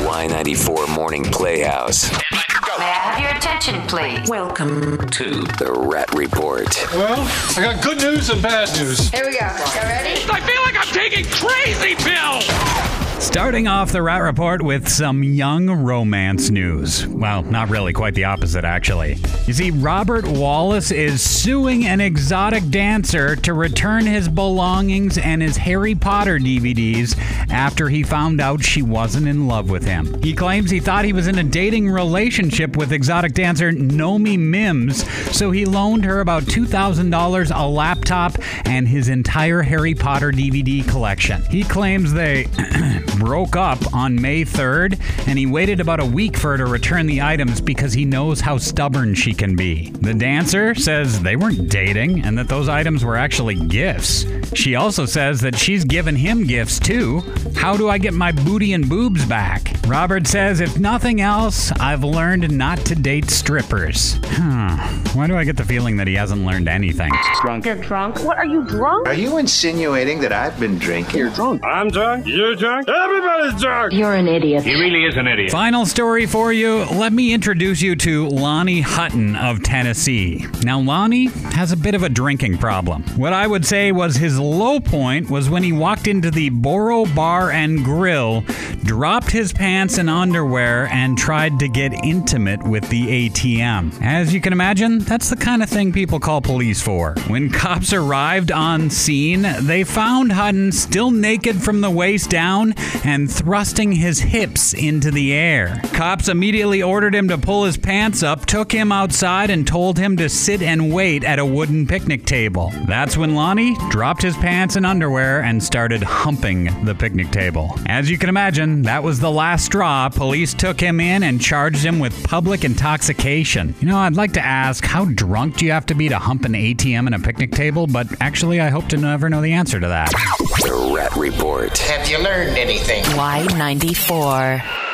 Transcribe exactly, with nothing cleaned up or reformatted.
Y ninety-four Morning Playhouse. May I have your attention, please? Welcome to the Rat Report. Well, I got good news and bad news. Here we go. You ready? I feel like I'm taking crazy pills! Starting off the Rat Report with some young romance news. Well, not really, quite the opposite, actually. You see, Robert Wallace is suing an exotic dancer to return his belongings and his Harry Potter D V Ds after he found out she wasn't in love with him. He claims he thought he was in a dating relationship with exotic dancer Nomi Mims, so he loaned her about two thousand dollars, a laptop, and his entire Harry Potter D V D collection. He claims they broke up on May third, and he waited about a week for her to return the items because he knows how stubborn she can be. The dancer says they weren't dating and that those items were actually gifts. She also says that she's given him gifts too. How do I get my booty and boobs back? Robert says, if nothing else, I've learned not to date strippers. Huh. Why do I get the feeling that he hasn't learned anything? Drunk. You're drunk? What, are you drunk? Are you insinuating that I've been drinking? You're drunk. I'm drunk. You're drunk. Everybody's drunk. You're an idiot. He really is an idiot. Final story for you. Let me introduce you to Lonnie Hutton of Tennessee. Now, Lonnie has a bit of a drinking problem. What I would say was his low point was when he walked into the Boro Bar and Grill, dropped his pants and underwear, and tried to get intimate with the A T M. As you can imagine, that's the kind of thing people call police for. When cops arrived on scene, they found Hutton still naked from the waist down and thrusting his hips into the air. Cops immediately ordered him to pull his pants up, took him outside, and told him to sit and wait at a wooden picnic table. That's when Lonnie dropped his pants and underwear and started humping the picnic table. As you can imagine, that was the last straw. Police took him in and charged him with public intoxication. You know, I'd like to ask, how drunk do you have to be to hump an A T M and a picnic table? But actually, I hope to never know the answer to that. The Rat Report. Have you learned anything? Y ninety-four.